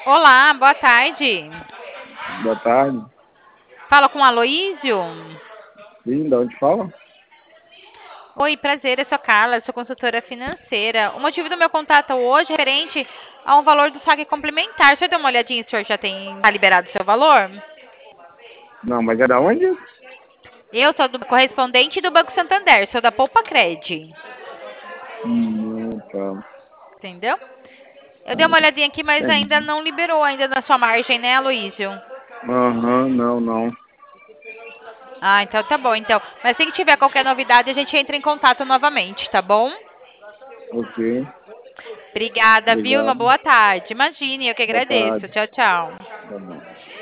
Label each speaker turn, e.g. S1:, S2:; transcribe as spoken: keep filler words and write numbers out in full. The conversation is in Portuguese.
S1: Olá, boa tarde.
S2: Boa tarde.
S1: Fala com o Aloísio?
S2: Sim, de onde fala?
S1: Oi, prazer, eu sou a Carla, sou consultora financeira. O motivo do meu contato hoje é referente a um valor do saque complementar. O senhor deu uma olhadinha se o senhor já tem tá liberado o seu valor?
S2: Não, mas é da onde?
S1: Eu sou do correspondente do Banco Santander, sou da Poupa Cred,
S2: Hum, tá.
S1: entendeu? Eu dei uma olhadinha aqui, mas ainda
S2: Entendi.
S1: não liberou ainda na sua margem, né, Aloísio?
S2: Aham, não, não.
S1: Ah, então tá bom, então. Mas se tiver qualquer novidade, a gente entra em contato novamente, tá bom?
S2: Ok,
S1: Obrigada, viu? Uma
S2: obrigado.
S1: boa tarde. Imagine, eu que
S2: Boa
S1: agradeço.
S2: tarde.
S1: Tchau, tchau.
S2: Tá bom.